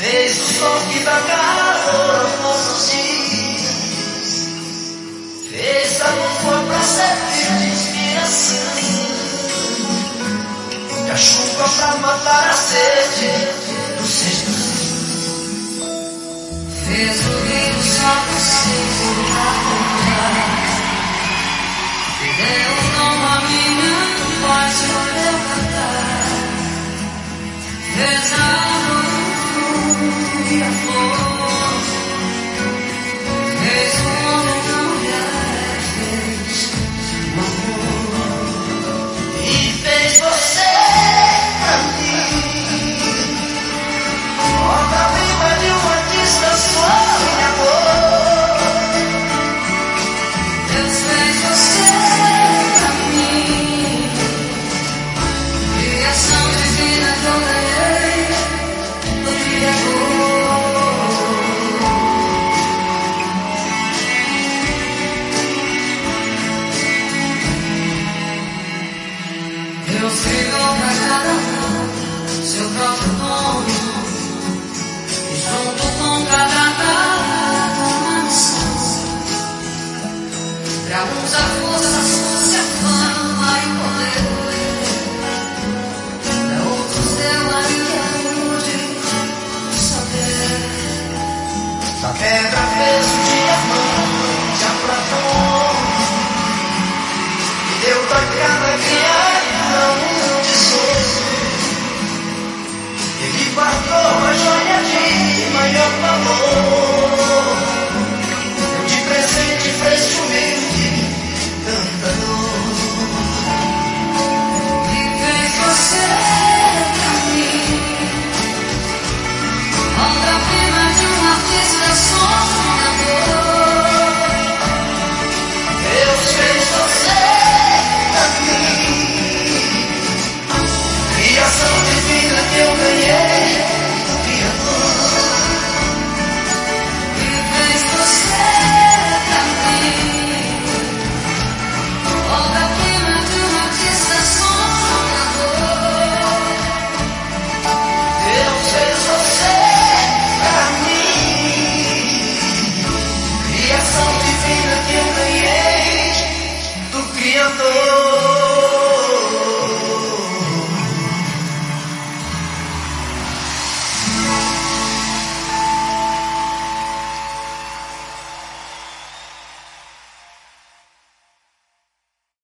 Fez o sol que dá calor aos nossos dias. Fez da lua pra servir de inspiração, e a chuva pra matar a sede do sertão. Fez o rio só possível acordar. E deu como a minha voz eu cantar. Fez a luz e a flor. Fez o homem da mulher. Fez o amor. E fez você pra mim. Obra-prima de um artista sonhador. Deus fez você pra mim. Criação divina que eu ganhei do Criador. Deus criou pra cada um seu próprio nome. Junto com cada uma missão. Pra uns a força, a astúcia, a fama e o poder. Pra outros deu a inquietude de saber. Da pedra fez o diamante, a Platão. E deu pra cada criatura um tesouro. Ele guardou a joia de